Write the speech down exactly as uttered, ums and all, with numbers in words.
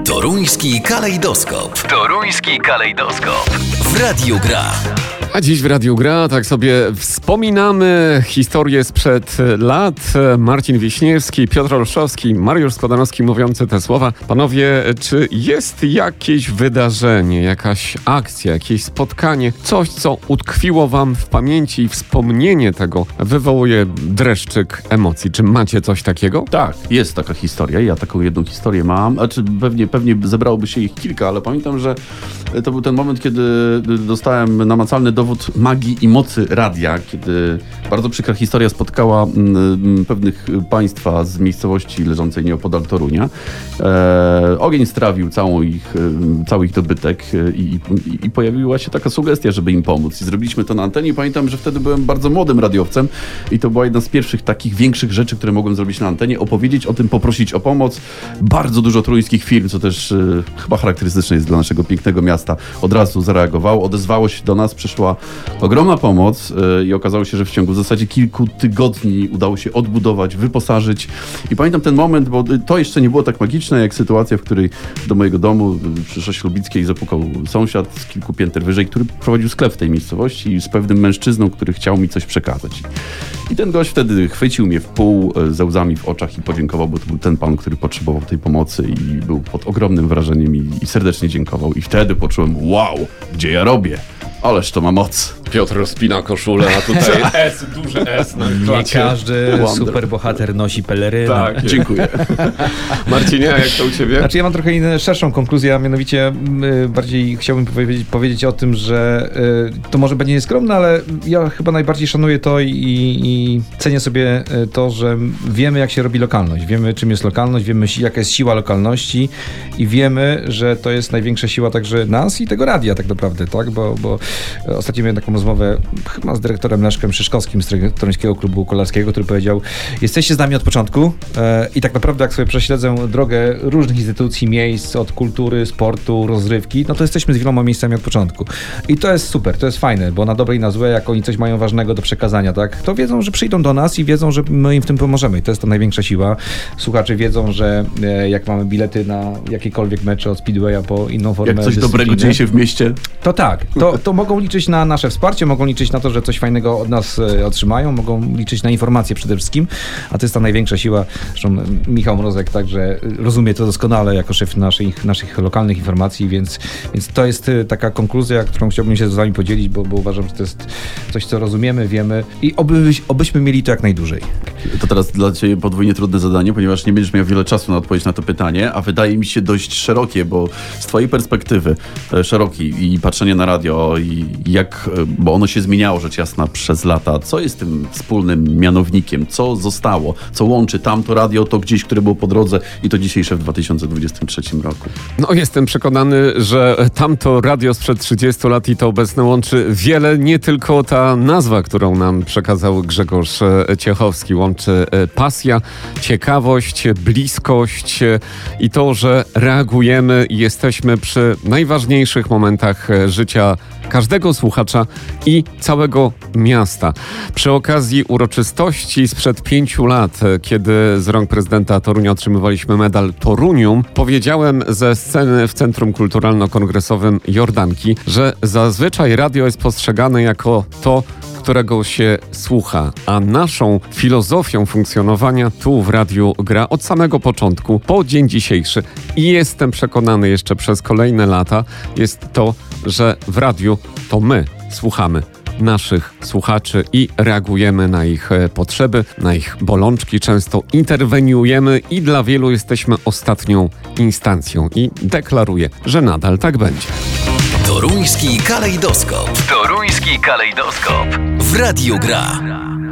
Toruński kalejdoskop. Toruński kalejdoskop. W Radiu Gra. A dziś w Radiu Gra tak sobie wspominamy historię sprzed lat. Marcin Wiśniewski, Piotr Olszowski, Mariusz Składanowski mówiący te słowa. Panowie, czy jest jakieś wydarzenie, jakaś akcja, jakieś spotkanie, coś, co utkwiło wam w pamięci i wspomnienie tego wywołuje dreszczyk emocji? Czy macie coś takiego? Tak, jest taka historia. Ja taką jedną historię mam. Znaczy, pewnie, pewnie zebrałoby się ich kilka, ale pamiętam, że to był ten moment, kiedy dostałem namacalny dowód magii i mocy radia, kiedy bardzo przykra historia spotkała m, pewnych państwa z miejscowości leżącej nieopodal Torunia. E, ogień strawił całą ich, cały ich dobytek i, i, i pojawiła się taka sugestia, żeby im pomóc. I zrobiliśmy to na antenie. Pamiętam, że wtedy byłem bardzo młodym radiowcem i to była jedna z pierwszych takich większych rzeczy, które mogłem zrobić na antenie. Opowiedzieć o tym, poprosić o pomoc. Bardzo dużo toruńskich firm, co też e, chyba charakterystyczne jest dla naszego pięknego miasta, od razu zareagowało, odezwało się do nas, przyszła ogromna pomoc yy, i okazało się, że w ciągu w zasadzie kilku tygodni udało się odbudować, wyposażyć. I pamiętam ten moment, bo to jeszcze nie było tak magiczne, jak sytuacja, w której do mojego domu przy Szosie Lubickiej zapukał sąsiad z kilku pięter wyżej, który prowadził sklep w tej miejscowości z pewnym mężczyzną, który chciał mi coś przekazać. I ten gość wtedy chwycił mnie w pół ze łzami w oczach i podziękował, bo to był ten pan, który potrzebował tej pomocy i był pod ogromnym wrażeniem i, i serdecznie dziękował. I wtedy poczułem, wow, gdzie ja robię? Ależ to ma moc. Piotr rozpina koszulę, a tutaj S, duże S na klacie. Nie każdy superbohater nosi pelerynę. Tak, dziękuję. Marcinie, a jak to u ciebie? Znaczy ja mam trochę inną, szerszą konkluzję, a mianowicie y, bardziej chciałbym powiedzieć, powiedzieć o tym, że y, to może będzie nieskromne, ale ja chyba najbardziej szanuję to i, i cenię sobie to, że wiemy, jak się robi lokalność. Wiemy, czym jest lokalność, wiemy, jaka jest siła lokalności i wiemy, że to jest największa siła także nas i tego radia tak naprawdę, tak? Bo, bo ostatnio miałem taką rozmowę chyba z dyrektorem Leszkiem Szyszkowskim z Toruńskiego Klubu Kolarskiego, który powiedział: jesteście z nami od początku e, i tak naprawdę jak sobie prześledzę drogę różnych instytucji, miejsc, od kultury, sportu, rozrywki, no to jesteśmy z wieloma miejscami od początku. I to jest super, to jest fajne, bo na dobre i na złe, jak oni coś mają ważnego do przekazania, tak, to wiedzą, że przyjdą do nas i wiedzą, że my im w tym pomożemy. I to jest ta największa siła. Słuchacze wiedzą, że e, jak mamy bilety na jakiekolwiek mecze od Speedwaya po inną formę jak coś dobrego dzieje się w mieście, to tak, to, to mogą liczyć na nasze wsparcie, mogą liczyć na to, że coś fajnego od nas e, otrzymają, mogą liczyć na informacje przede wszystkim, a to jest ta największa siła. Zresztą Michał Mrozek także rozumie to doskonale jako szef naszych, naszych lokalnych informacji, więc, więc to jest taka konkluzja, którą chciałbym się z wami podzielić, bo, bo uważam, że to jest coś, co rozumiemy, wiemy i oby, obyśmy mieli to jak najdłużej. To teraz dla ciebie podwójnie trudne zadanie, ponieważ nie będziesz miał wiele czasu na odpowiedź na to pytanie, a wydaje mi się dość szerokie, bo z twojej perspektywy e, szerokiej i patrzenie na radio i jak, bo ono się zmieniało rzecz jasna przez lata. Co jest tym wspólnym mianownikiem? Co zostało? Co łączy tamto radio, to gdzieś, które było po drodze i to dzisiejsze w dwa tysiące dwudziestym trzecim roku? No jestem przekonany, że tamto radio sprzed trzydziestu lat i to obecne łączy wiele, nie tylko ta nazwa, którą nam przekazał Grzegorz Ciechowski. Łączy pasja, ciekawość, bliskość i to, że reagujemy i jesteśmy przy najważniejszych momentach życia każdego słuchacza i całego miasta. Przy okazji uroczystości sprzed pięciu lat, kiedy z rąk prezydenta Torunia otrzymywaliśmy medal Torunium, powiedziałem ze sceny w Centrum Kulturalno-Kongresowym Jordanki, że zazwyczaj radio jest postrzegane jako to, którego się słucha, a naszą filozofią funkcjonowania tu w Radiu Gra od samego początku po dzień dzisiejszy i jestem przekonany jeszcze przez kolejne lata jest to, że w radiu to my słuchamy naszych słuchaczy i reagujemy na ich potrzeby, na ich bolączki, często interweniujemy i dla wielu jesteśmy ostatnią instancją i deklaruję, że nadal tak będzie. Toruński kalejdoskop. Toruński kalejdoskop. W Radiu Gra.